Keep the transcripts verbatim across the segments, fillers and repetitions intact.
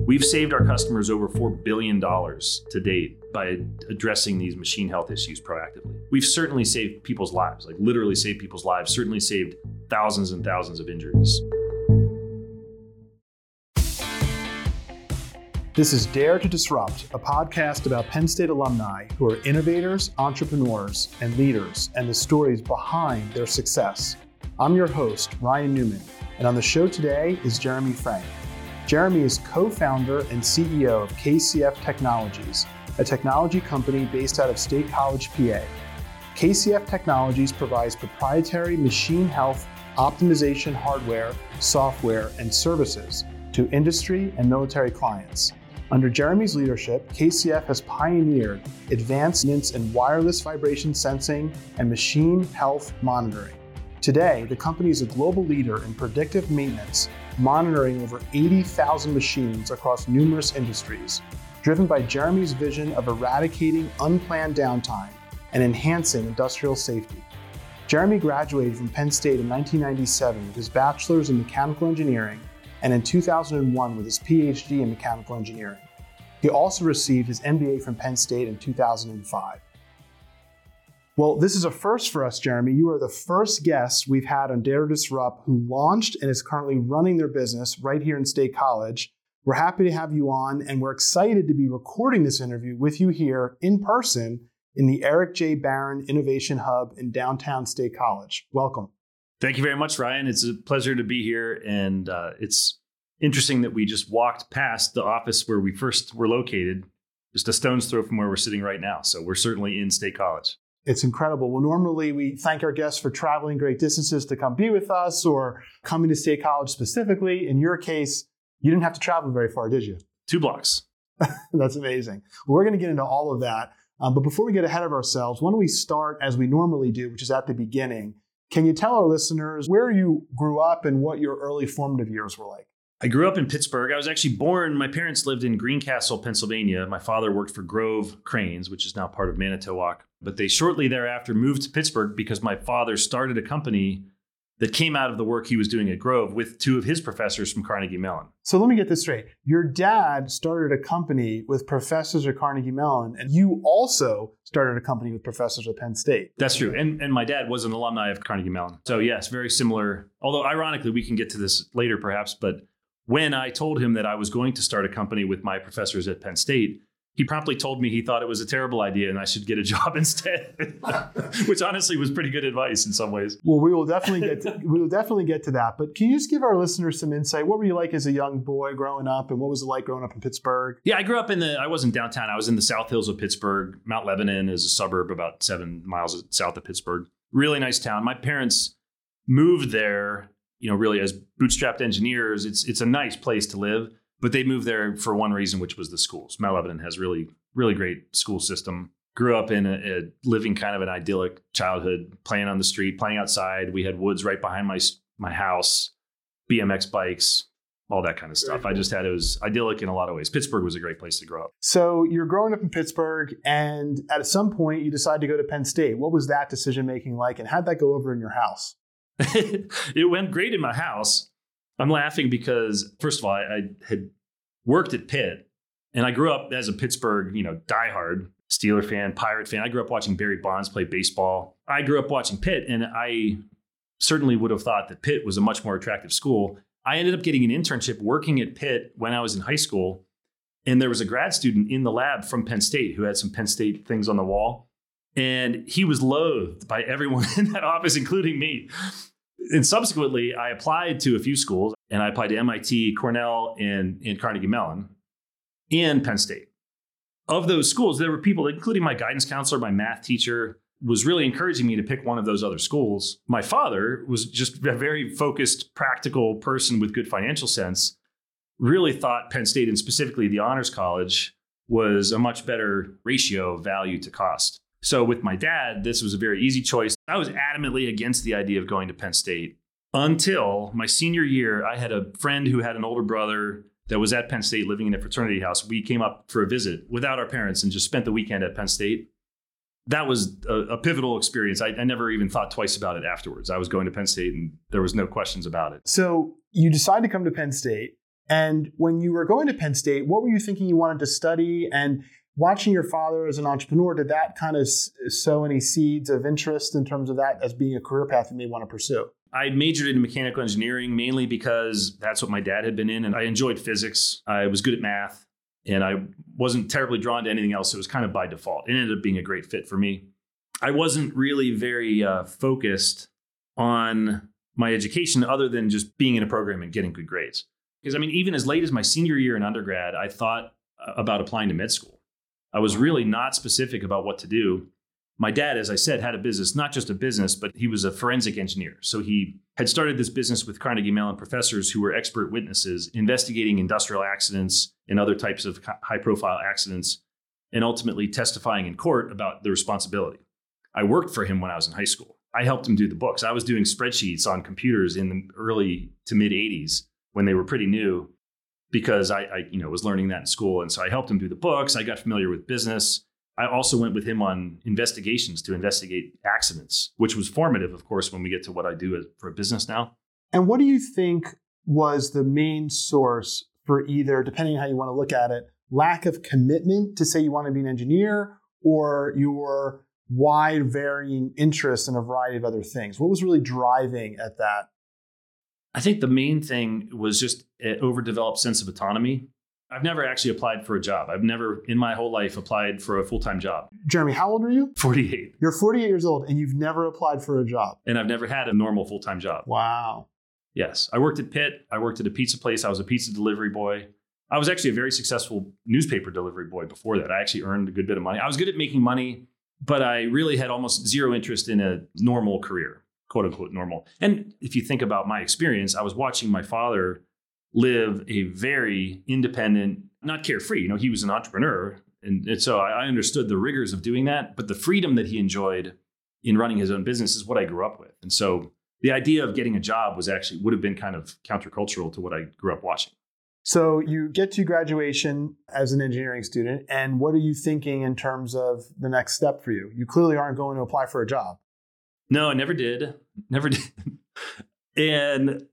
We've saved our customers over four billion dollars to date by addressing these machine health issues proactively. We've certainly saved people's lives, like literally saved people's lives, certainly saved thousands and thousands of injuries. This is Dare to Disrupt, a podcast about Penn State alumni who are innovators, entrepreneurs, and leaders, and the stories behind their success. I'm your host, Ryan Newman, and on the show today is Jeremy Frank. Jeremy is co-founder and C E O of K C F Technologies, a technology company based out of State College, P A. K C F Technologies provides proprietary machine health optimization hardware, software, and services to industry and military clients. Under Jeremy's leadership, K C F has pioneered advancements in wireless vibration sensing and machine health monitoring. Today, the company is a global leader in predictive maintenance, monitoring over eighty thousand machines across numerous industries, driven by Jeremy's vision of eradicating unplanned downtime and enhancing industrial safety. Jeremy graduated from Penn State in nineteen ninety-seven with his bachelor's in mechanical engineering and in two thousand one with his P H D in mechanical engineering. He also received his M B A from Penn State in two thousand five. Well, this is a first for us, Jeremy. You are the first guest we've had on Dare to Disrupt who launched and is currently running their business right here in State College. We're happy to have you on, and we're excited to be recording this interview with you here in person in the Eric J. Barron Innovation Hub in downtown State College. Welcome. Thank you very much, Ryan. It's a pleasure to be here. And uh, it's interesting that we just walked past the office where we first were located, just a stone's throw from where we're sitting right now. So we're certainly in State College. It's incredible. Well, normally we thank our guests for traveling great distances to come be with us or coming to State College specifically. In your case, you didn't have to travel very far, did you? Two blocks. That's amazing. Well, we're going to get into all of that. Um, but before we get ahead of ourselves, why don't we start as we normally do, which is at the beginning. Can you tell our listeners where you grew up and what your early formative years were like? I grew up in Pittsburgh. I was actually born, my parents lived in Greencastle, Pennsylvania. My father worked for Grove Cranes, which is now part of Manitowoc. But they shortly thereafter moved to Pittsburgh because my father started a company that came out of the work he was doing at Grove with two of his professors from Carnegie Mellon. So let me get this straight. Your dad started a company with professors at Carnegie Mellon, and you also started a company with professors at Penn State. That's true. And and my dad was an alumni of Carnegie Mellon. So yes, very similar. Although ironically, we can get to this later perhaps, but when I told him that I was going to start a company with my professors at Penn State, he promptly told me he thought it was a terrible idea and I should get a job instead, which honestly was pretty good advice in some ways. Well, we will definitely get to, we will definitely get to that. But can you just give our listeners some insight? What were you like as a young boy growing up, and what was it like growing up in Pittsburgh? Yeah, I grew up in the. I wasn't downtown. I was in the South Hills of Pittsburgh. Mount Lebanon is a suburb about seven miles south of Pittsburgh. Really nice town. My parents moved there, you know, really as bootstrapped engineers. It's it's a nice place to live. But they moved there for one reason, which was the schools. Mount Lebanon has really, really great school system. Grew up in a, a living kind of an idyllic childhood, playing on the street, playing outside. We had woods right behind my my house, B M X bikes, all that kind of stuff. Cool. I just had, it was idyllic in a lot of ways. Pittsburgh was a great place to grow up. So you're growing up in Pittsburgh, and at some point you decide to go to Penn State. What was that decision making like, and how'd that go over in your house? It went great in my house. I'm laughing because, first of all, I, I had worked at Pitt, and I grew up as a Pittsburgh, you know, diehard Steeler fan, Pirate fan. I grew up watching Barry Bonds play baseball. I grew up watching Pitt, and I certainly would have thought that Pitt was a much more attractive school. I ended up getting an internship working at Pitt when I was in high school, and there was a grad student in the lab from Penn State who had some Penn State things on the wall, and he was loathed by everyone in that office, including me. And subsequently, I applied to a few schools, and I applied to M I T, Cornell, and, and Carnegie Mellon, and Penn State. Of those schools, there were people, including my guidance counselor, my math teacher, was really encouraging me to pick one of those other schools. My father was just a very focused, practical person with good financial sense, really thought Penn State, and specifically the Honors College, was a much better ratio of value to cost. So with my dad, this was a very easy choice. I was adamantly against the idea of going to Penn State until my senior year. I had a friend who had an older brother that was at Penn State living in a fraternity house. We came up for a visit without our parents and just spent the weekend at Penn State. That was a, a pivotal experience. I, I never even thought twice about it afterwards. I was going to Penn State and there was no questions about it. So you decide to come to Penn State. And when you were going to Penn State, what were you thinking you wanted to study? And watching your father as an entrepreneur, did that kind of sow any seeds of interest in terms of that as being a career path you may want to pursue? I majored in mechanical engineering mainly because that's what my dad had been in, and I enjoyed physics. I was good at math, and I wasn't terribly drawn to anything else. It was kind of by default. It ended up being a great fit for me. I wasn't really very uh, focused on my education other than just being in a program and getting good grades. Because, I mean, even as late as my senior year in undergrad, I thought about applying to med school. I was really not specific about what to do. My dad, as I said, had a business, not just a business, but he was a forensic engineer. So he had started this business with Carnegie Mellon professors who were expert witnesses investigating industrial accidents and other types of high-profile accidents, and ultimately testifying in court about the responsibility. I worked for him when I was in high school. I helped him do the books. I was doing spreadsheets on computers in the early to mid eighties when they were pretty new, because I, I, you know, was learning that in school. And so I helped him do the books. I got familiar with business. I also went with him on investigations to investigate accidents, which was formative, of course, when we get to what I do for a business now. And what do you think was the main source for either, depending on how you want to look at it, lack of commitment to say you want to be an engineer, or your wide varying interest in a variety of other things? What was really driving at that? I think the main thing was just an overdeveloped sense of autonomy. I've never actually applied for a job. I've never in my whole life applied for a full-time job. Jeremy, how old are you? forty-eight. You're forty-eight years old and you've never applied for a job. And I've never had a normal full-time job. Wow. Yes. I worked at Pitt. I worked at a pizza place. I was a pizza delivery boy. I was actually a very successful newspaper delivery boy before that. I actually earned a good bit of money. I was good at making money, but I really had almost zero interest in a normal career. "Quote unquote normal." And if you think about my experience, I was watching my father live a very independent, not carefree. You know, he was an entrepreneur. And, and so I understood the rigors of doing that. But the freedom that he enjoyed in running his own business is what I grew up with. And so the idea of getting a job was actually would have been kind of countercultural to what I grew up watching. So you get to graduation as an engineering student. And what are you thinking in terms of the next step for you? You clearly aren't going to apply for a job. No, I never did. Never did. And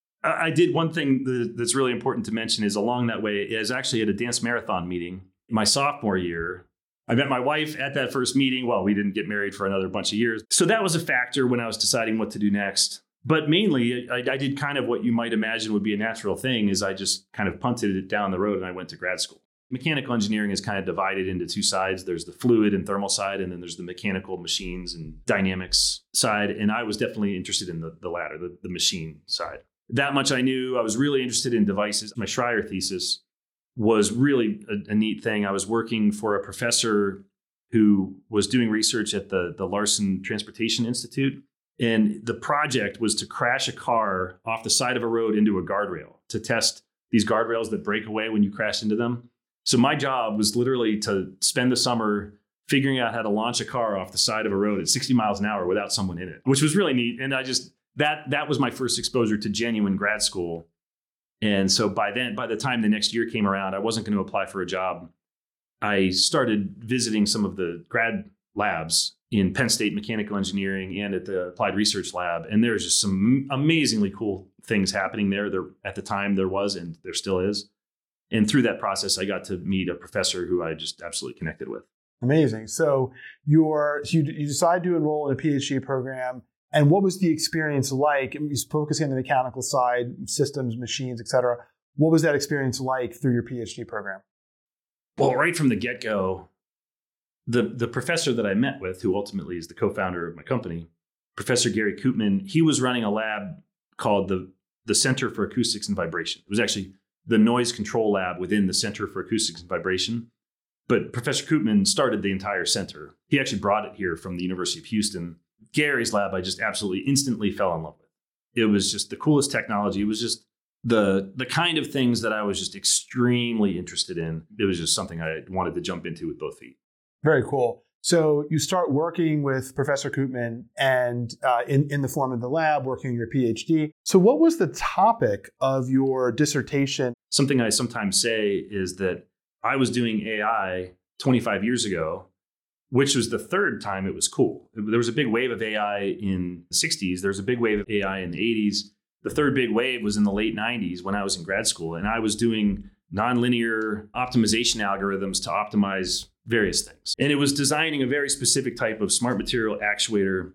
I did one thing that's really important to mention is along that way is actually at a dance marathon meeting my sophomore year. I met my wife at that first meeting. Well, we didn't get married for another bunch of years. So that was a factor when I was deciding what to do next. But mainly, I, I did kind of what you might imagine would be a natural thing is I just kind of punted it down the road and I went to grad school. Mechanical engineering is kind of divided into two sides. There's the fluid and thermal side, and then there's the mechanical machines and dynamics side. And I was definitely interested in the, the latter, the, the machine side. That much I knew. I was really interested in devices. My Schreier thesis was really a, a neat thing. I was working for a professor who was doing research at the, the Larson Transportation Institute. And the project was to crash a car off the side of a road into a guardrail to test these guardrails that break away when you crash into them. So my job was literally to spend the summer figuring out how to launch a car off the side of a road at sixty miles an hour without someone in it, which was really neat. And I just, that that was my first exposure to genuine grad school. And so by then, by the time the next year came around, I wasn't going to apply for a job. I started visiting some of the grad labs in Penn State Mechanical Engineering and at the Applied Research Lab. And there's just some amazingly cool things happening there. There at the time there was, and there still is. And through that process, I got to meet a professor who I just absolutely connected with. Amazing. So you're, so you, you decide to enroll in a PhD program. And what was the experience like? You're focusing on the mechanical side, systems, machines, et cetera. What was that experience like through your PhD program? Well, right from the get-go, the, the professor that I met with, who ultimately is the co-founder of my company, Professor Gary Koopman, he was running a lab called the, the Center for Acoustics and Vibration. It was actually the noise control lab within the Center for Acoustics and Vibration. But Professor Koopman started the entire center. He actually brought it here from the University of Houston. Gary's lab, I just absolutely instantly fell in love with. It was just the coolest technology. It was just the the kind of things that I was just extremely interested in. It was just something I wanted to jump into with both feet. Very cool. So you start working with Professor Koopman and uh, in, in the form of the lab, working on your PhD. So what was the topic of your dissertation? Something I sometimes say is that I was doing A I twenty-five years ago, which was the third time it was cool. There was a big wave of A I in the sixties. There was a big wave of A I in the eighties. The third big wave was in the late nineties when I was in grad school, and I was doing nonlinear optimization algorithms to optimize various things. And it was designing a very specific type of smart material actuator,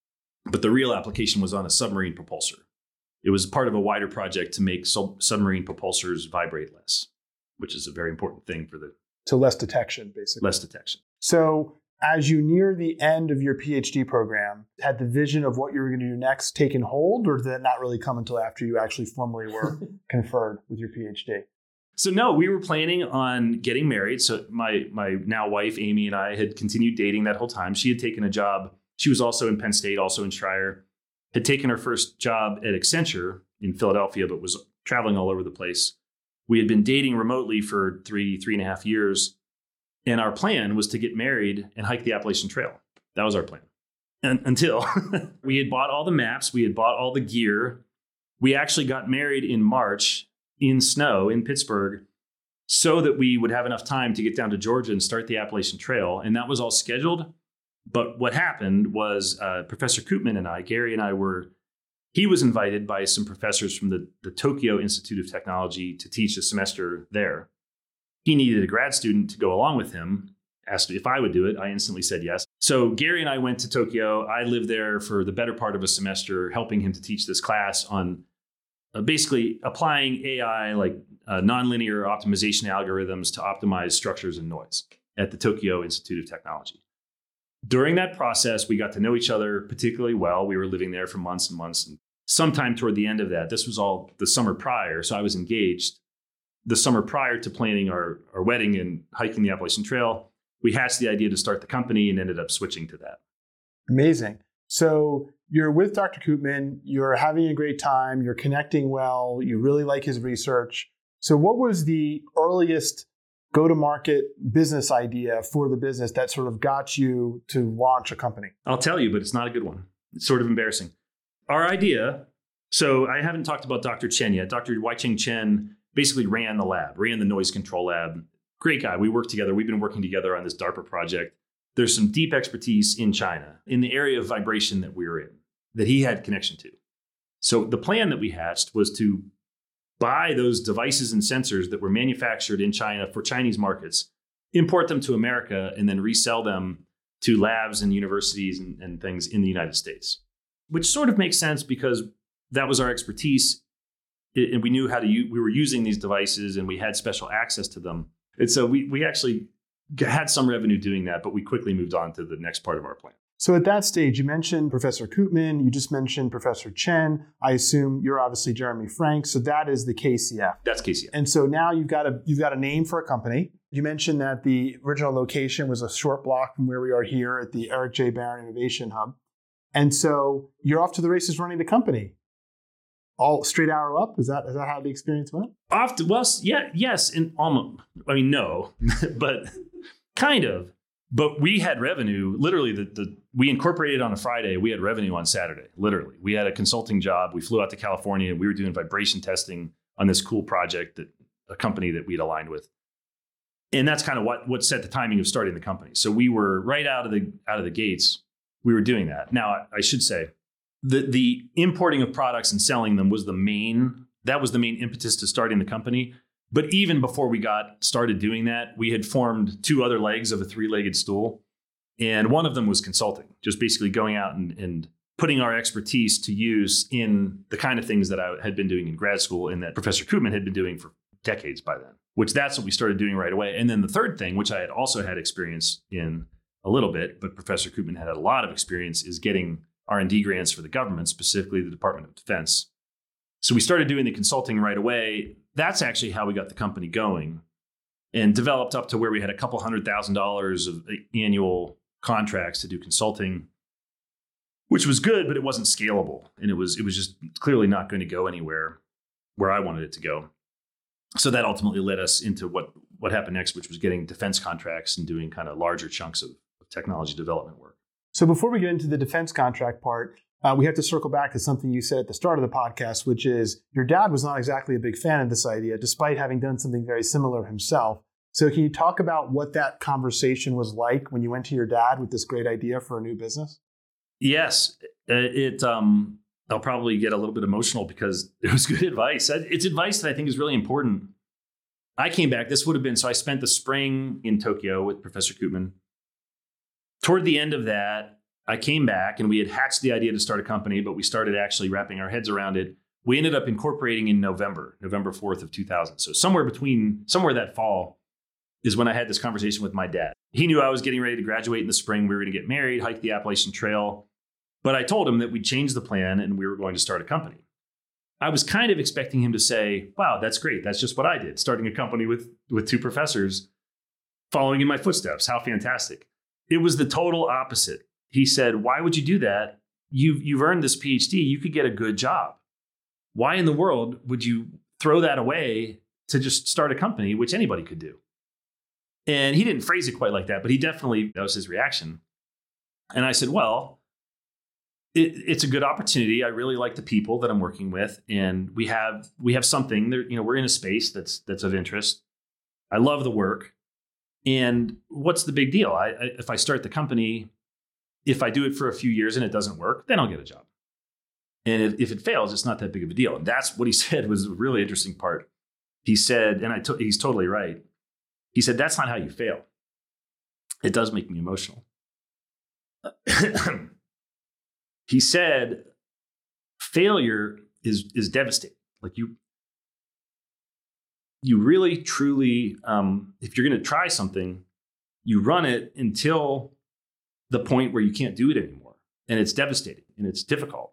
but the real application was on a submarine propulsor. It was part of a wider project to make sub- submarine propulsors vibrate less, which is a very important thing for the... So less detection, basically. Less detection. So as you near the end of your PhD program, had the vision of what you were going to do next taken hold, or did that not really come until after you actually formally were conferred with your PhD? So no, we were planning on getting married. So my my now wife, Amy, and I had continued dating that whole time. She had taken a job. She was also in Penn State, also in Schreier, had taken her first job at Accenture in Philadelphia, but was traveling all over the place. We had been dating remotely for three, three and a half years. And our plan was to get married and hike the Appalachian Trail. That was our plan. And until we had bought all the maps, we had bought all the gear. We actually got married in March in snow in Pittsburgh so that we would have enough time to get down to Georgia and start the Appalachian Trail. And that was all scheduled. But what happened was uh, Professor Koopman and I, Gary and I were, he was invited by some professors from the, the Tokyo Institute of Technology to teach a semester there. He needed a grad student to go along with him, asked if I would do it. I instantly said yes. So Gary and I went to Tokyo. I lived there for the better part of a semester, helping him to teach this class on uh, basically applying A I, like uh, nonlinear optimization algorithms to optimize structures and noise at the Tokyo Institute of Technology. During that process, we got to know each other particularly well. We were living there for months and months. And sometime toward the end of that, this was all the summer prior, so I was engaged. The summer prior to planning our, our wedding and hiking the Appalachian Trail, we hatched the idea to start the company and ended up switching to that. Amazing. So you're with Doctor Koopman, you're having a great time, you're connecting well, you really like his research. So what was the earliest go-to-market business idea for the business that sort of got you to launch a company? I'll tell you, but it's not a good one. It's sort of embarrassing. Our idea, so I haven't talked about Doctor Chen yet. Doctor Wai-Cheng Chen basically ran the lab, ran the noise control lab. Great guy. We worked together. We've been working together on this DARPA project. There's some deep expertise in China in the area of vibration that we were in, that he had connection to. So the plan that we hatched was to buy those devices and sensors that were manufactured in China for Chinese markets, import them to America, and then resell them to labs and universities and, and things in the United States, which sort of makes sense because that was our expertise. And we knew how to use, we were using these devices and we had special access to them. And so we, we actually had some revenue doing that, but we quickly moved on to the next part of our plan. So at that stage, you mentioned Professor Koopman, you just mentioned Professor Chen. I assume you're obviously Jeremy Frank. So that is the K C F. That's K C F. And so now you've got a you've got a name for a company. You mentioned that the original location was a short block from where we are here at the Eric J. Barron Innovation Hub. And so you're off to the races running the company. All straight arrow up? Is that is that how the experience went? Often, well, yeah, yes, and almost. I mean, no, but kind of. But we had revenue. Literally, the, the we incorporated on a Friday. We had revenue on Saturday. Literally, we had a consulting job. We flew out to California. We were doing vibration testing on this cool project that a company that we'd aligned with, and that's kind of what what set the timing of starting the company. So we were right out of the out of the gates. We were doing that. Now, I should say. The the importing of products and selling them was the main, that was the main impetus to starting the company. But even before we got started doing that, we had formed two other legs of a three-legged stool. And one of them was consulting, just basically going out and, and putting our expertise to use in the kind of things that I had been doing in grad school and that Professor Koopman had been doing for decades by then, which that's what we started doing right away. And then the third thing, which I had also had experience in a little bit, but Professor Koopman had a lot of experience, is getting R and D grants for the government, specifically the Department of Defense. So we started doing the consulting right away. That's actually how we got the company going and developed up to where we had a couple hundred thousand dollars of annual contracts to do consulting, which was good, but it wasn't scalable. And it was it was just clearly not going to go anywhere where I wanted it to go. So that ultimately led us into what, what happened next, which was getting defense contracts and doing kind of larger chunks of, of technology development work. So before we get into the defense contract part, uh, we have to circle back to something you said at the start of the podcast, which is your dad was not exactly a big fan of this idea, despite having done something very similar himself. So can you talk about what that conversation was like when you went to your dad with this great idea for a new business? Yes. It, um, I'll probably get a little bit emotional because it was good advice. It's advice that I think is really important. I came back, this would have been, so I spent the spring in Tokyo with Professor Koopman. Toward the end of that, I came back and we had hatched the idea to start a company, but we started actually wrapping our heads around it. We ended up incorporating in November, November fourth of two thousand. So somewhere between, somewhere that fall is when I had this conversation with my dad. He knew I was getting ready to graduate in the spring. We were going to get married, hike the Appalachian Trail. But I told him that we'd changed the plan and we were going to start a company. I was kind of expecting him to say, wow, that's great. That's just what I did, starting a company with, with two professors following in my footsteps. How fantastic. It was the total opposite. He said, why would you do that? You've, you've earned this P H D. You could get a good job. Why in the world would you throw that away to just start a company, which anybody could do? And he didn't phrase it quite like that, but he definitely, that was his reaction. And I said, well, it, it's a good opportunity. I really like the people that I'm working with. And we have, we have something there, you know, we're in a space that's, that's of interest. I love the work. And what's the big deal? I, I, if I start the company, if I do it for a few years and it doesn't work, then I'll get a job. And if, if it fails, it's not that big of a deal. And that's what he said was a really interesting part. He said, and I to, he's totally right. He said, that's not how you fail. It does make me emotional. He said, failure is, is devastating. Like you, you really, truly, um, if you're going to try something, you run it until the point where you can't do it anymore. And it's devastating and it's difficult.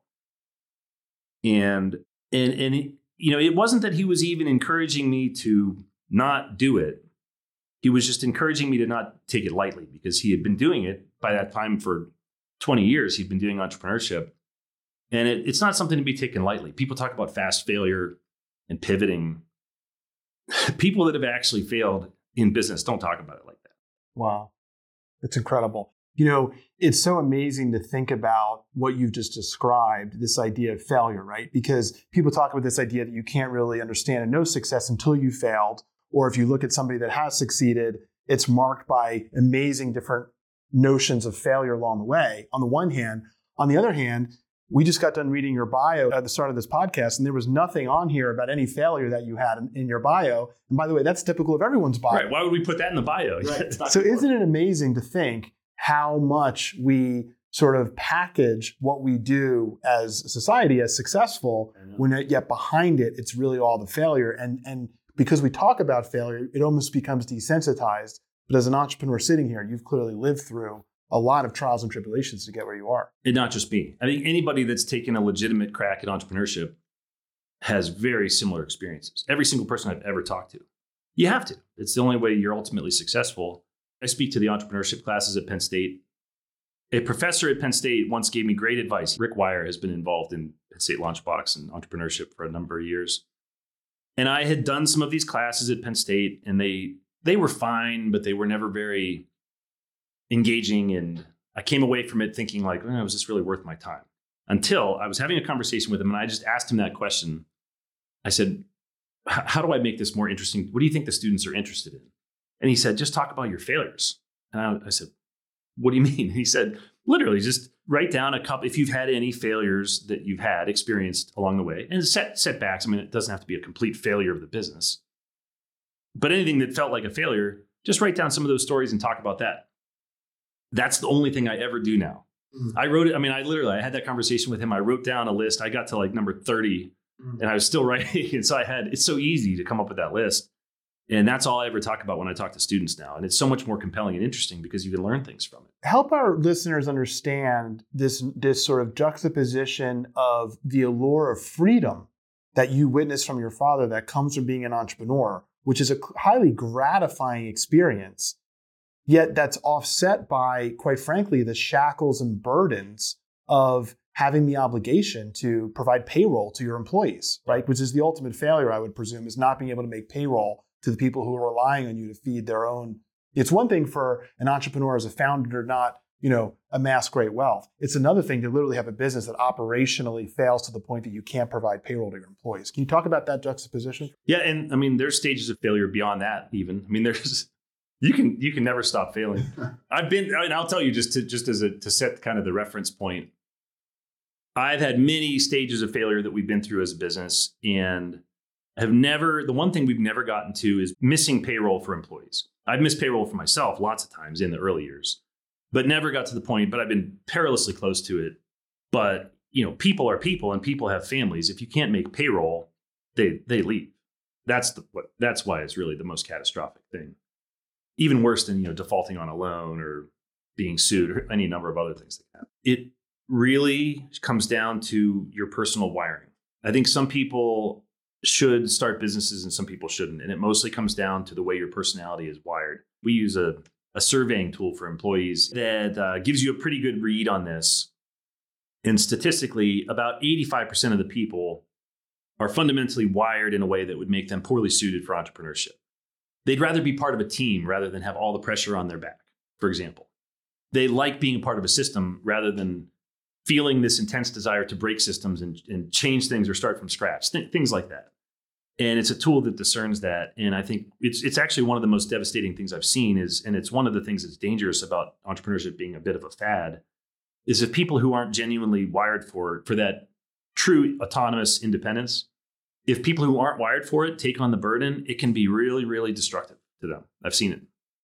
And, and, and it, you know, it wasn't that he was even encouraging me to not do it. He was just encouraging me to not take it lightly because he had been doing it by that time for twenty years. He'd been doing entrepreneurship. And it, it's not something to be taken lightly. People talk about fast failure and pivoting. People that have actually failed in business don't talk about it like that. Wow. It's incredible. You know, it's so amazing to think about what you've just described, this idea of failure, right? Because people talk about this idea that you can't really understand and know success until you failed. Or if you look at somebody that has succeeded, it's marked by amazing different notions of failure along the way, on the one hand. On the other hand, we just got done reading your bio at the start of this podcast, and there was nothing on here about any failure that you had in, in your bio. And by the way, that's typical of everyone's bio. Right. Why would we put that in the bio? Right. So isn't it amazing to think how much we sort of package what we do as a society as successful, when yet behind it, it's really all the failure. And, and because we talk about failure, it almost becomes desensitized. But as an entrepreneur sitting here, you've clearly lived through a lot of trials and tribulations to get where you are. And not just me. I think anybody that's taken a legitimate crack at entrepreneurship has very similar experiences. Every single person I've ever talked to. You have to. It's the only way you're ultimately successful. I speak to the entrepreneurship classes at Penn State. A professor at Penn State once gave me great advice. Rick Wire has been involved in Penn State Launchbox and entrepreneurship for a number of years. And I had done some of these classes at Penn State, and they they were fine, but they were never very engaging. And I came away from it thinking like, oh, was this really worth my time? Until I was having a conversation with him, and I just asked him that question. I said, how do I make this more interesting? What do you think the students are interested in? And he said, just talk about your failures. And I, I said, what do you mean? And he said, literally, just write down a couple, if you've had any failures that you've had experienced along the way, and set setbacks. I mean, it doesn't have to be a complete failure of the business, but anything that felt like a failure, just write down some of those stories and talk about that. That's the only thing I ever do now. Mm-hmm. I wrote it. I mean, I literally, I had that conversation with him. I wrote down a list. I got to like number thirty, mm-hmm. and I was still writing. And so I had, it's so easy to come up with that list. And that's all I ever talk about when I talk to students now. And it's so much more compelling and interesting because you can learn things from it. Help our listeners understand this, this sort of juxtaposition of the allure of freedom that you witnessed from your father that comes from being an entrepreneur, which is a highly gratifying experience. Yet that's offset by, quite frankly, the shackles and burdens of having the obligation to provide payroll to your employees, right? Which is the ultimate failure, I would presume, is not being able to make payroll to the people who are relying on you to feed their own. It's one thing for an entrepreneur as a founder to not, you know, amass great wealth. It's another thing to literally have a business that operationally fails to the point that you can't provide payroll to your employees. Can you talk about that juxtaposition? Yeah, and I mean, there's stages of failure beyond that even. I mean, there's, you can you can never stop failing. I've been, and I'll tell you just to just as a to set kind of the reference point. I've had many stages of failure that we've been through as a business, and have never, the one thing we've never gotten to is missing payroll for employees. I've missed payroll for myself lots of times in the early years, but never got to the point, but I've been perilously close to it. But, you know, people are people and people have families. If you can't make payroll, they they leave. That's the what that's why it's really the most catastrophic thing. Even worse than, you know, defaulting on a loan or being sued or any number of other things like that. It really comes down to your personal wiring. I think some people should start businesses and some people shouldn't. And it mostly comes down to the way your personality is wired. We use a, a surveying tool for employees that uh, gives you a pretty good read on this. And statistically, about eighty-five percent of the people are fundamentally wired in a way that would make them poorly suited for entrepreneurship. They'd rather be part of a team rather than have all the pressure on their back, for example. They like being part of a system rather than feeling this intense desire to break systems and, and change things or start from scratch, th- things like that. And it's a tool that discerns that. And I think it's it's actually one of the most devastating things I've seen is, and it's one of the things that's dangerous about entrepreneurship being a bit of a fad, is if people who aren't genuinely wired for, for that true autonomous independence, if people who aren't wired for it take on the burden, it can be really, really destructive to them. I've seen it.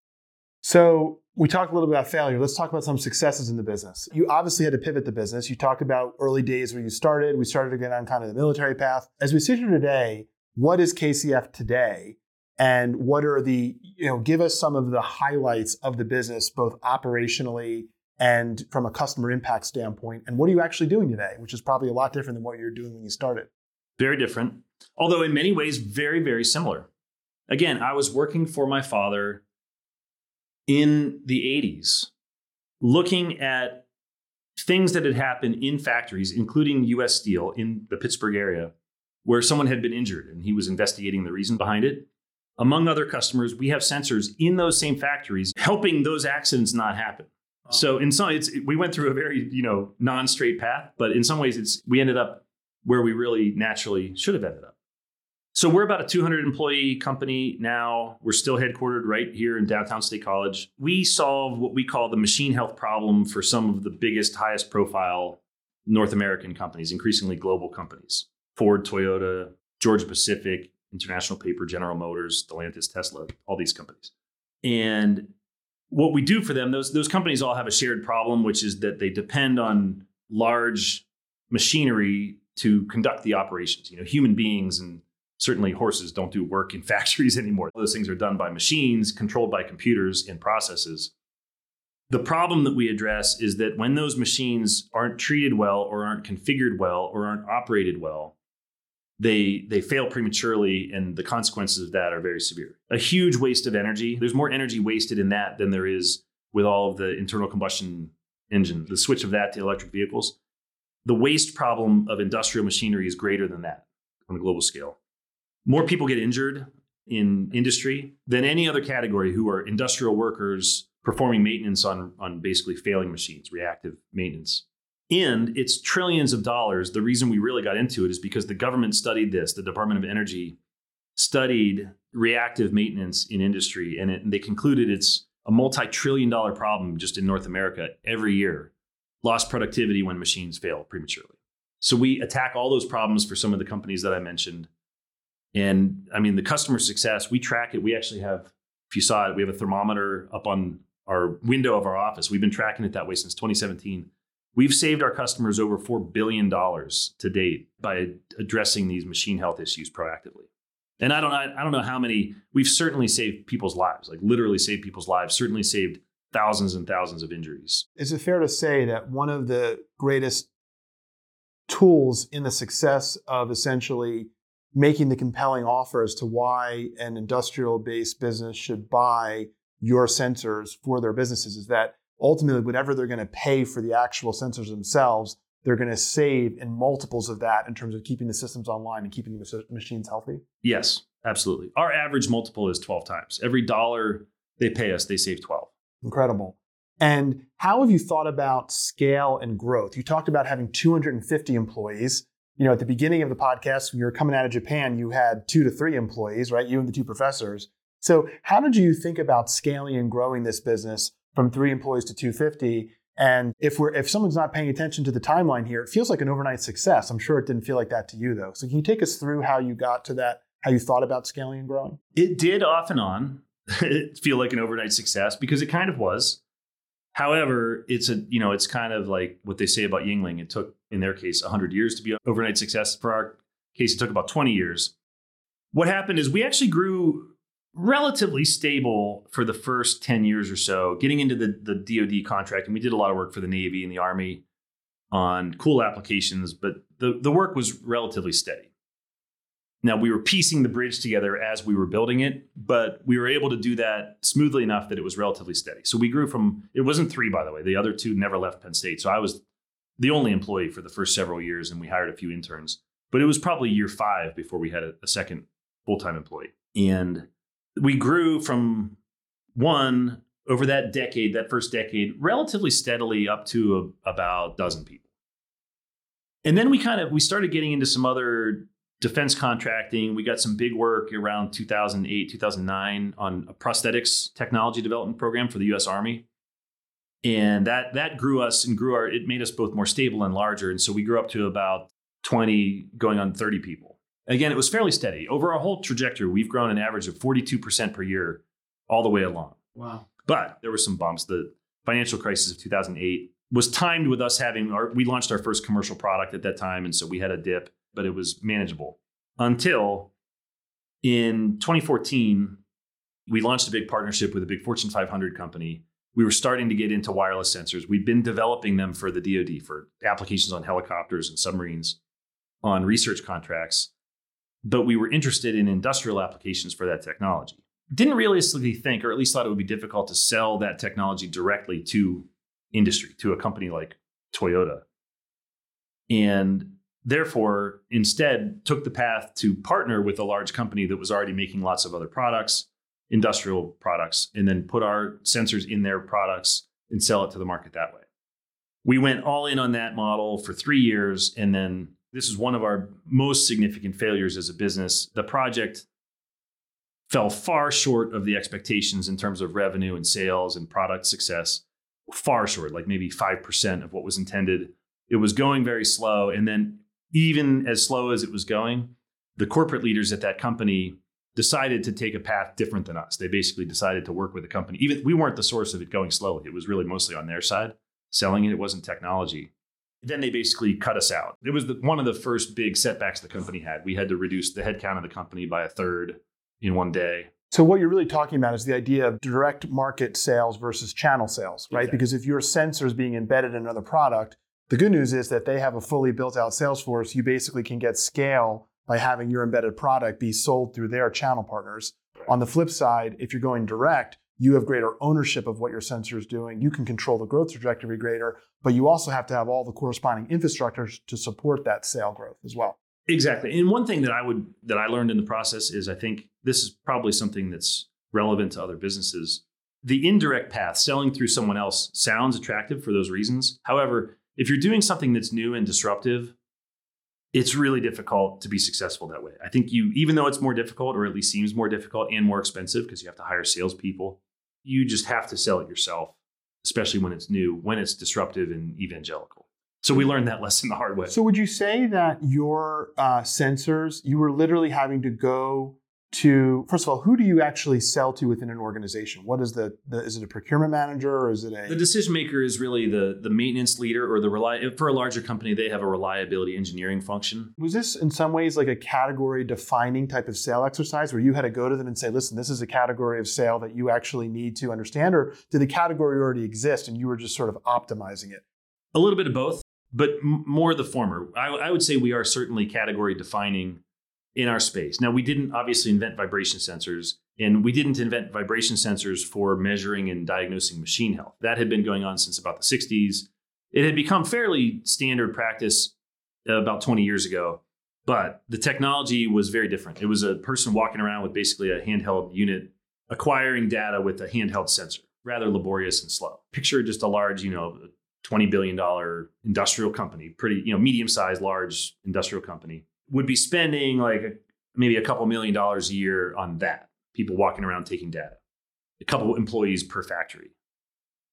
So we talked a little bit about failure. Let's talk about some successes in the business. You obviously had to pivot the business. You talked about early days where you started. We started again on kind of the military path. As we sit here today, what is K C F today? And what are the, you know, give us some of the highlights of the business, both operationally and from a customer impact standpoint. And what are you actually doing today, which is probably a lot different than what you were doing when you started? Very different, although in many ways, very, very similar. Again, I was working for my father in the eighties, looking at things that had happened in factories, including U S Steel in the Pittsburgh area, where someone had been injured and he was investigating the reason behind it. Among other customers, we have sensors in those same factories helping those accidents not happen. Oh. So in some, it's, we went through a very, you know, non-straight path, but in some ways it's, we ended up where we really naturally should have ended up. So we're about a two hundred employee company now. We're still headquartered right here in downtown State College. We solve what we call the machine health problem for some of the biggest, highest profile North American companies, increasingly global companies. Ford, Toyota, Georgia Pacific, International Paper, General Motors, Stellantis, Tesla, all these companies. And what we do for them, those, those companies all have a shared problem, which is that they depend on large machinery to conduct the operations. You know, human beings and certainly horses don't do work in factories anymore. Those things are done by machines, controlled by computers and processes. The problem that we address is that when those machines aren't treated well or aren't configured well or aren't operated well, they they fail prematurely, and the consequences of that are very severe. A huge waste of energy. There's more energy wasted in that than there is with all of the internal combustion engine, the switch of that to electric vehicles. The waste problem of industrial machinery is greater than that on a global scale. More people get injured in industry than any other category who are industrial workers performing maintenance on, on basically failing machines, reactive maintenance. And it's trillions of dollars. The reason we really got into it is because the government studied this. The Department of Energy studied reactive maintenance in industry, and, it, and they concluded it's a multi-trillion dollar problem just in North America every year. Lost productivity when machines fail prematurely. So we attack all those problems for some of the companies that I mentioned. And I mean, the customer success, we track it. We actually have, if you saw it, we have a thermometer up on our window of our office. We've been tracking it that way since twenty seventeen. We've saved our customers over four billion dollars to date by addressing these machine health issues proactively. And I don't, I, I don't know how many, we've certainly saved people's lives, like literally saved people's lives, certainly saved thousands and thousands of injuries. Is it fair to say that one of the greatest tools in the success of essentially making the compelling offer as to why an industrial-based business should buy your sensors for their businesses is that ultimately whatever they're going to pay for the actual sensors themselves, they're going to save in multiples of that in terms of keeping the systems online and keeping the machines healthy? Yes, absolutely. Our average multiple is twelve times. Every dollar they pay us, they save twelve. Incredible. And how have you thought about scale and growth? You talked about having two hundred fifty employees. You know, at the beginning of the podcast, when you were coming out of Japan, you had two to three employees, right? You and the two professors. So how did you think about scaling and growing this business from three employees to two hundred fifty? And if we're if someone's not paying attention to the timeline here, it feels like an overnight success. I'm sure it didn't feel like that to you, though. So can you take us through how you got to that, how you thought about scaling and growing? It did off and on feel like an overnight success because it kind of was. However, it's a you know it's kind of like what they say about Yingling. It took, in their case, one hundred years to be an overnight success. For our case, it took about twenty years. What happened is we actually grew relatively stable for the first ten years or so, getting into the, the D O D contract. And we did a lot of work for the Navy and the Army on cool applications, but the, the work was relatively steady. Now, we were piecing the bridge together as we were building it, but we were able to do that smoothly enough that it was relatively steady. So we grew from, it wasn't three, by the way. The other two never left Penn State. So I was the only employee for the first several years, and we hired a few interns. But it was probably year five before we had a, a second full-time employee. And we grew from one over that decade, that first decade, relatively steadily up to a, about a dozen people. And then we kind of, we started getting into some other defense contracting. We got some big work around two thousand eight, two thousand nine on a prosthetics technology development program for the U S Army. And that that grew us and grew our, it made us both more stable and larger. And so we grew up to about twenty, going on thirty people. Again, it was fairly steady. Over our whole trajectory, we've grown an average of forty-two percent per year all the way along. Wow. But there were some bumps. The financial crisis of two thousand eight was timed with us having, our, we launched our first commercial product at that time. And so we had a dip, but it was manageable. Until in twenty fourteen, we launched a big partnership with a big Fortune five hundred company. We were starting to get into wireless sensors. We'd been developing them for the D O D, for applications on helicopters and submarines, on research contracts. But we were interested in industrial applications for that technology. Didn't realistically think, or at least thought it would be difficult to sell that technology directly to industry, to a company like Toyota. And therefore, instead, took the path to partner with a large company that was already making lots of other products, industrial products, and then put our sensors in their products and sell it to the market that way. We went all in on that model for three years, and then this is one of our most significant failures as a business. The project fell far short of the expectations in terms of revenue and sales and product success, far short, like maybe five percent of what was intended. It was going very slow. And then even as slow as it was going, the corporate leaders at that company decided to take a path different than us. They basically decided to work with the company. Even we weren't the source of it going slowly. It was really mostly on their side. Selling it, it wasn't technology. Then they basically cut us out. It was the, one of the first big setbacks the company had. We had to reduce the headcount of the company by a third in one day. So what you're really talking about is the idea of direct market sales versus channel sales, right? Exactly. Because if your sensor is being embedded in another product, the good news is that they have a fully built out sales force. You basically can get scale by having your embedded product be sold through their channel partners. Right. On the flip side, if you're going direct, you have greater ownership of what your sensor is doing. You can control the growth trajectory greater, but you also have to have all the corresponding infrastructures to support that sale growth as well. Exactly. And one thing that I would that I learned in the process is I think this is probably something that's relevant to other businesses. The indirect path, selling through someone else, sounds attractive for those reasons. However, if you're doing something that's new and disruptive, it's really difficult to be successful that way. I think you, even though it's more difficult, or at least seems more difficult and more expensive because you have to hire salespeople, you just have to sell it yourself, especially when it's new, when it's disruptive and evangelical. So we learned that lesson the hard way. So would you say that your uh, sensors, you were literally having to go to, first of all, who do you actually sell to within an organization? What is the, the is it a procurement manager or is it a... The decision maker is really the, the maintenance leader or the reli- for a larger company, they have a reliability engineering function. Was this in some ways like a category defining type of sale exercise where you had to go to them and say, listen, this is a category of sale that you actually need to understand, or did the category already exist and you were just sort of optimizing it? A little bit of both, but m- more the former. I, I would say we are certainly category defining in our space. Now, we didn't obviously invent vibration sensors, and we didn't invent vibration sensors for measuring and diagnosing machine health. That had been going on since about the sixties. It had become fairly standard practice uh, about twenty years ago, but the technology was very different. It was a person walking around with basically a handheld unit, acquiring data with a handheld sensor, rather laborious and slow. Picture just a large, you know, twenty billion dollars industrial company, pretty, you know, medium-sized, large industrial company, would be spending like a, maybe a couple million dollars a year on that. People walking around taking data, a couple employees per factory.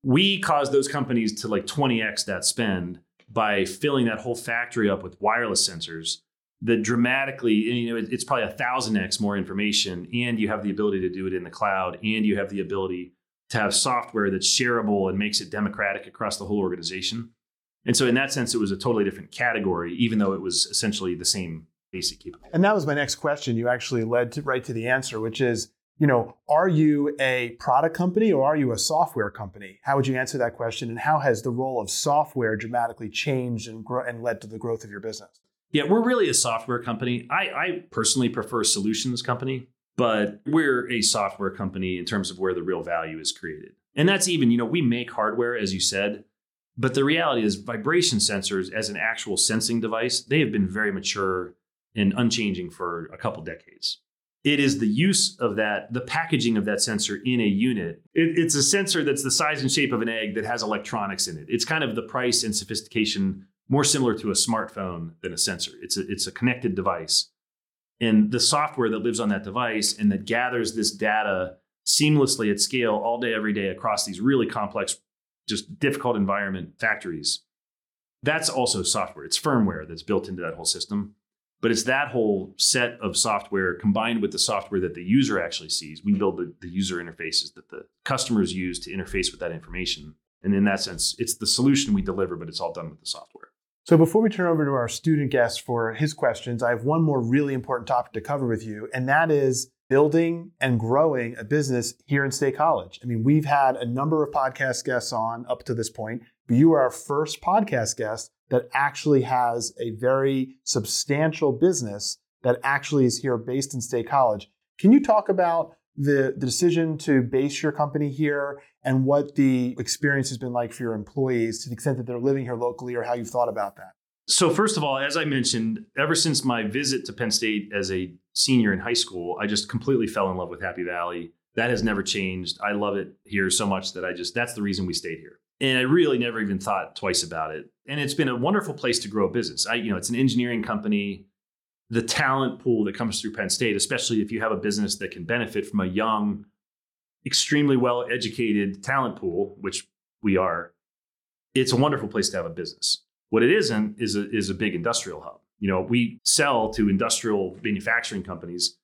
We caused those companies to like twenty x that spend by filling that whole factory up with wireless sensors that dramatically, you know, it's probably a thousand x more information, and you have the ability to do it in the cloud, and you have the ability to have software that's shareable and makes it democratic across the whole organization. And so in that sense, it was a totally different category, even though it was essentially the same basic capability. And that was my next question. You actually led to, right to the answer, which is, you know, are you a product company or are you a software company? How would you answer that question? And how has the role of software dramatically changed and, grow, and led to the growth of your business? Yeah, we're really a software company. I, I personally prefer solutions company, but we're a software company in terms of where the real value is created. And that's even, you know, we make hardware, as you said, but the reality is vibration sensors as an actual sensing device, they have been very mature and unchanging for a couple decades. It is the use of that, the packaging of that sensor in a unit. It, it's a sensor that's the size and shape of an egg that has electronics in it. It's kind of the price and sophistication more similar to a smartphone than a sensor. It's a, it's a connected device. And the software that lives on that device and that gathers this data seamlessly at scale all day, every day across these really complex, just difficult environment factories, that's also software. It's firmware that's built into that whole system. But it's that whole set of software combined with the software that the user actually sees. We build the, the user interfaces that the customers use to interface with that information. And in that sense, it's the solution we deliver, but it's all done with the software. So before we turn over to our student guest for his questions, I have one more really important topic to cover with you, and that is building and growing a business here in State College. I mean, we've had a number of podcast guests on up to this point, but you are our first podcast guest that actually has a very substantial business that actually is here based in State College. Can you talk about the, the decision to base your company here and what the experience has been like for your employees to the extent that they're living here locally, or how you've thought about that? So first of all, as I mentioned, ever since my visit to Penn State as a senior in high school, I just completely fell in love with Happy Valley. That has never changed. I love it here so much that I just, that's the reason we stayed here. And I really never even thought twice about it. And it's been a wonderful place to grow a business. I, you know, it's an engineering company. The talent pool that comes through Penn State, especially if you have a business that can benefit from a young, extremely well-educated talent pool, which we are, it's a wonderful place to have a business. What it isn't is a, is a big industrial hub. You know, we sell to industrial manufacturing companies.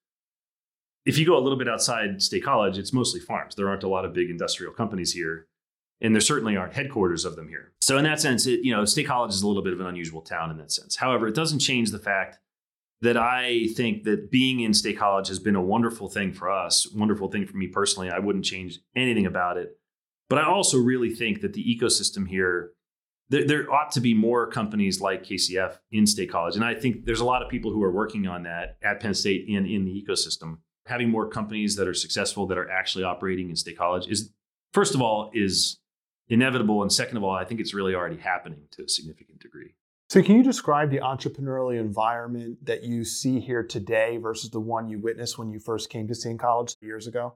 If you go a little bit outside State College, it's mostly farms. There aren't a lot of big industrial companies here. And there certainly aren't headquarters of them here. So in that sense, it, you know, State College is a little bit of an unusual town in that sense. However, it doesn't change the fact that I think that being in State College has been a wonderful thing for us, wonderful thing for me personally. I wouldn't change anything about it. But I also really think that the ecosystem here, there, there ought to be more companies like K C F in State College. And I think there's a lot of people who are working on that at Penn State and in the ecosystem. Having more companies that are successful, that are actually operating in State College is, first of all, is inevitable. And second of all, I think it's really already happening to a significant degree. So can you describe the entrepreneurial environment that you see here today versus the one you witnessed when you first came to State College years ago?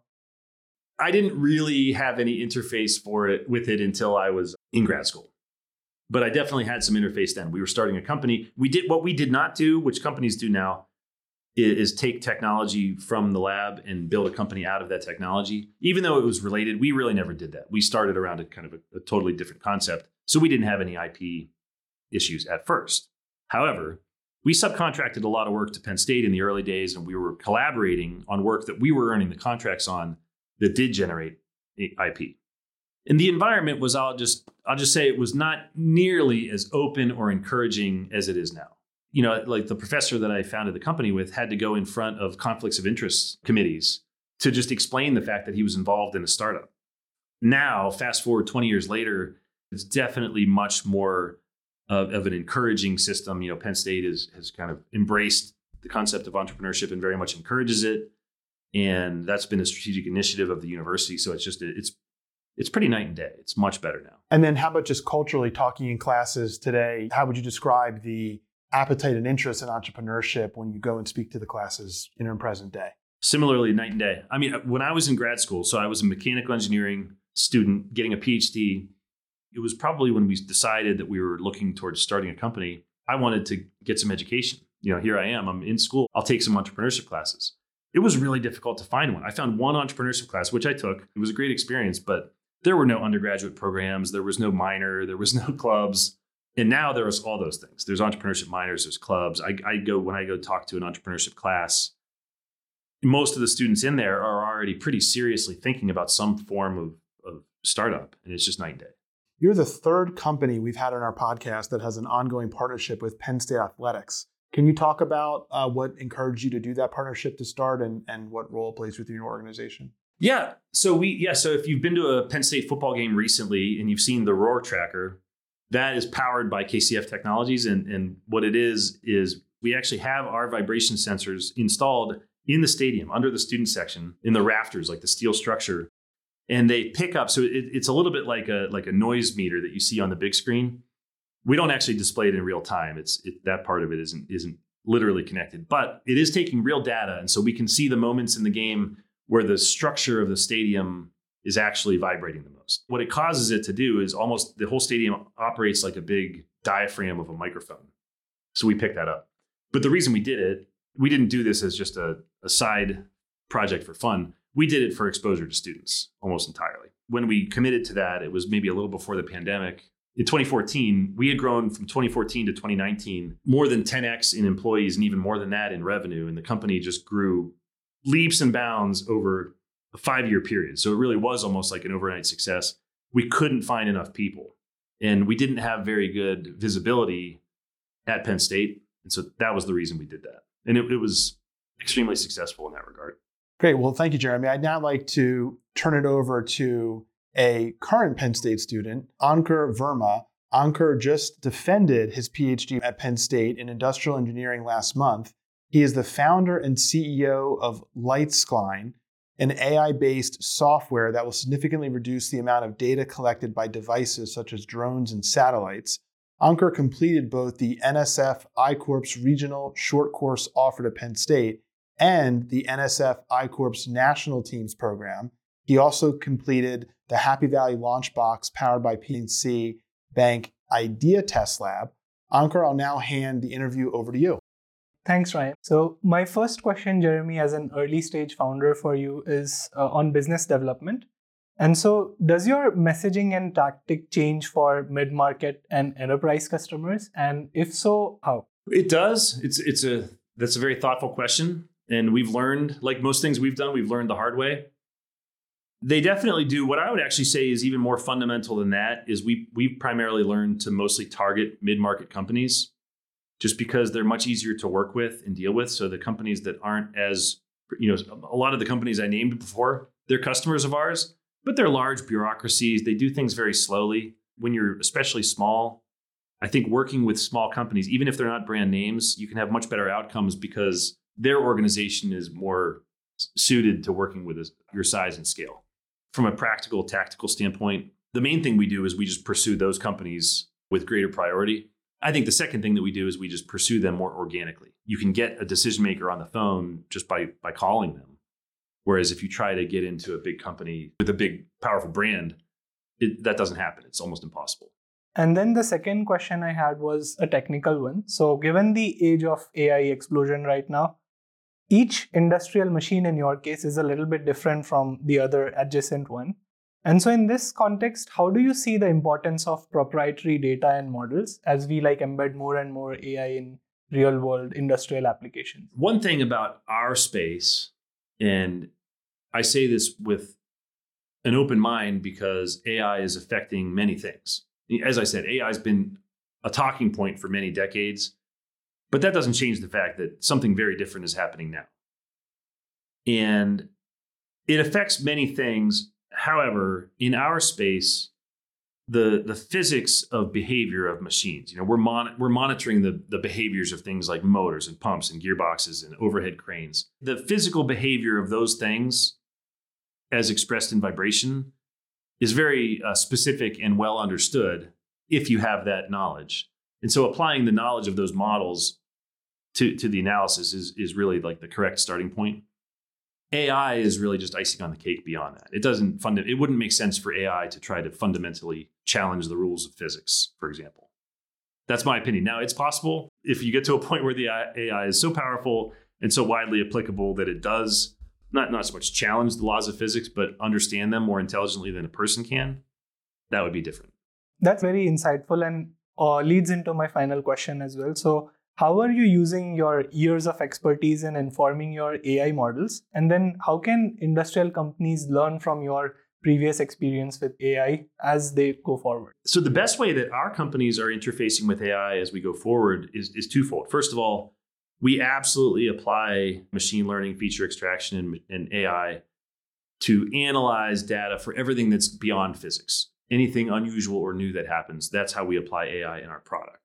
I didn't really have any interface for it with it until I was in grad school. But I definitely had some interface then. We were starting a company. We did what we did not do, which companies do now, is take technology from the lab and build a company out of that technology. Even though it was related, we really never did that. We started around a kind of a, a totally different concept. So we didn't have any I P issues at first. However, we subcontracted a lot of work to Penn State in the early days, and we were collaborating on work that we were earning the contracts on that did generate I P. And the environment was, I'll just, I'll just say it was not nearly as open or encouraging as it is now. You know, like the professor that I founded the company with had to go in front of conflicts of interest committees to just explain the fact that he was involved in a startup. Now, fast forward twenty years later, it's definitely much more of, of an encouraging system. You know, Penn State is, has kind of embraced the concept of entrepreneurship and very much encourages it. And that's been a strategic initiative of the university. So it's just, it's it's pretty night and day. It's much better now. And then how about just culturally talking in classes today? How would you describe the appetite and interest in entrepreneurship when you go and speak to the classes in and present day? Similarly, night and day. I mean, when I was in grad school, so I was a mechanical engineering student getting a P H D. It was probably when we decided that we were looking towards starting a company. I wanted to get some education. You know, here I am, I'm in school. I'll take some entrepreneurship classes. It was really difficult to find one. I found one entrepreneurship class, which I took. It was a great experience, but there were no undergraduate programs, there was no minor, there was no clubs. And now there's all those things. There's entrepreneurship minors, there's clubs. I, I go, when I go talk to an entrepreneurship class, most of the students in there are already pretty seriously thinking about some form of, of startup. And it's just night and day. You're the third company we've had on our podcast that has an ongoing partnership with Penn State Athletics. Can you talk about uh, what encouraged you to do that partnership to start and, and what role it plays within your organization? Yeah. So we, yeah. So if you've been to a Penn State football game recently and you've seen the Roar Tracker, that is powered by K C F Technologies. And, and what it is, is we actually have our vibration sensors installed in the stadium under the student section in the rafters, like the steel structure. And they pick up. So it, it's a little bit like a, like a noise meter that you see on the big screen. We don't actually display it in real time. It's it, that part of it isn't, isn't literally connected, but it is taking real data. And so we can see the moments in the game where the structure of the stadium is actually vibrating the most. What it causes it to do is almost the whole stadium operates like a big diaphragm of a microphone. So we picked that up. But the reason we did it, we didn't do this as just a, a side project for fun. We did it for exposure to students almost entirely. When we committed to that, it was maybe a little before the pandemic. In twenty fourteen, we had grown from twenty fourteen to twenty nineteen, more than ten x in employees and even more than that in revenue. And the company just grew leaps and bounds over a five-year period. So it really was almost like an overnight success. We couldn't find enough people. And we didn't have very good visibility at Penn State. And so that was the reason we did that. And it, it was extremely successful in that regard. Great. Well, thank you, Jeremy. I'd now like to turn it over to a current Penn State student, Ankur Verma. Ankur just defended his P H D at Penn State in industrial engineering last month. He is the founder and C E O of Lightskline, an A I-based software that will significantly reduce the amount of data collected by devices such as drones and satellites. Ankur completed both the N S F I-Corps regional short course offered at Penn State and the N S F I-Corps National Teams program. He also completed the Happy Valley Launchbox powered by P N C Bank Idea Test Lab. Ankur, I'll now hand the interview over to you. Thanks, Ryan. So my first question, Jeremy, as an early stage founder for you is uh, on business development. And so does your messaging and tactic change for mid-market and enterprise customers? And if so, how? It does. It's it's a that's a very thoughtful question. And we've learned, like most things we've done, we've learned the hard way. They definitely do. What I would actually say is even more fundamental than that is we we primarily learned to mostly target mid-market companies just because they're much easier to work with and deal with. So the companies that aren't as, you know, a lot of the companies I named before, they're customers of ours, but they're large bureaucracies. They do things very slowly. When you're especially small, I think working with small companies, even if they're not brand names, you can have much better outcomes because their organization is more suited to working with your size and scale. From a practical, tactical standpoint, the main thing we do is we just pursue those companies with greater priority. I think the second thing that we do is we just pursue them more organically. You can get a decision maker on the phone just by by calling them. Whereas if you try to get into a big company with a big, powerful brand, it, that doesn't happen. It's almost impossible. And then the second question I had was a technical one. So given the age of A I explosion right now, each industrial machine in your case is a little bit different from the other adjacent one. And so in this context, how do you see the importance of proprietary data and models as we like embed more and more A I in real world industrial applications? One thing about our space, and I say this with an open mind because A I is affecting many things. As I said, A I has been a talking point for many decades, but that doesn't change the fact that something very different is happening now. And it affects many things. However, in our space, the the physics of behavior of machines, you know, we're mon- we're monitoring the, the behaviors of things like motors and pumps and gearboxes and overhead cranes. The physical behavior of those things, as expressed in vibration, is very uh, specific and well understood if you have that knowledge. And so applying the knowledge of those models to, to the analysis is, is really like the correct starting point. A I is really just icing on the cake beyond that. It doesn't fund it. It wouldn't make sense for A I to try to fundamentally challenge the rules of physics, for example. That's my opinion. Now, it's possible if you get to a point where the A I is so powerful and so widely applicable that it does not, not so much challenge the laws of physics, but understand them more intelligently than a person can, that would be different. That's very insightful and uh, leads into my final question as well. So how are you using your years of expertise in informing your A I models? And then how can industrial companies learn from your previous experience with A I as they go forward? So the best way that our companies are interfacing with A I as we go forward is, is twofold. First of all, we absolutely apply machine learning, feature extraction, and, and A I to analyze data for everything that's beyond physics. Anything unusual or new that happens, that's how we apply A I in our product.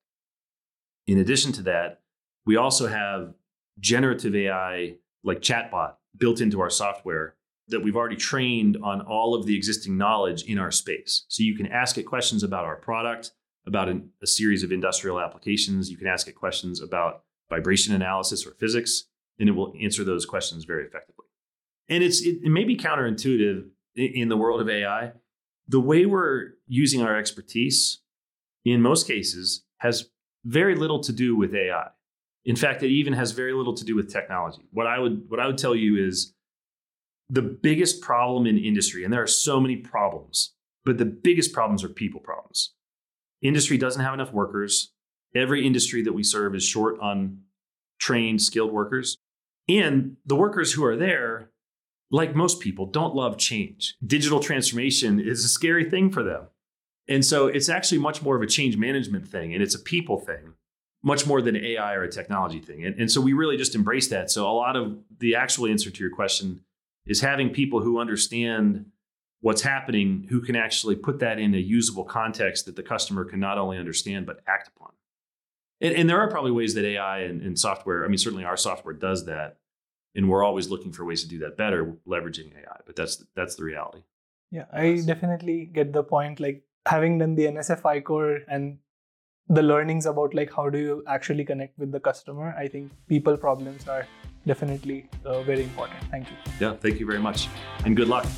In addition to that, we also have generative A I like chatbot built into our software that we've already trained on all of the existing knowledge in our space. So you can ask it questions about our product, about an, a series of industrial applications. You can ask it questions about vibration analysis or physics, and it will answer those questions very effectively. And it's it, it may be counterintuitive in, in the world of A I. The way we're using our expertise, in most cases, has very little to do with A I. In fact, it even has very little to do with technology. What I would what I would tell you is the biggest problem in industry, and there are so many problems, but the biggest problems are people problems. Industry doesn't have enough workers. Every industry that we serve is short on trained, skilled workers. And the workers who are there, like most people, don't love change. Digital transformation is a scary thing for them. And so it's actually much more of a change management thing, and it's a people thing, much more than A I or a technology thing. And, and so we really just embrace that. So a lot of the actual answer to your question is having people who understand what's happening, who can actually put that in a usable context that the customer can not only understand, but act upon. And, and there are probably ways that A I and, and software, I mean, certainly our software does that. And we're always looking for ways to do that better, leveraging A I. But that's that's the reality. Yeah, I definitely get the point. Like having done the N S F I Core and the learnings about like how do you actually connect with the customer, I think people problems are definitely uh, very important. Thank you. Yeah, thank you very much. And good luck.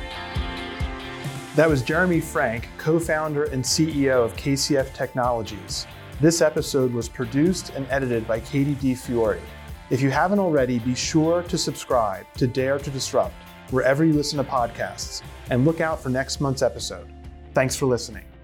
That was Jeremy Frank, co-founder and C E O of K C F Technologies. This episode was produced and edited by Katie D. Fiore. If you haven't already, be sure to subscribe to Dare to Disrupt wherever you listen to podcasts, and look out for next month's episode. Thanks for listening.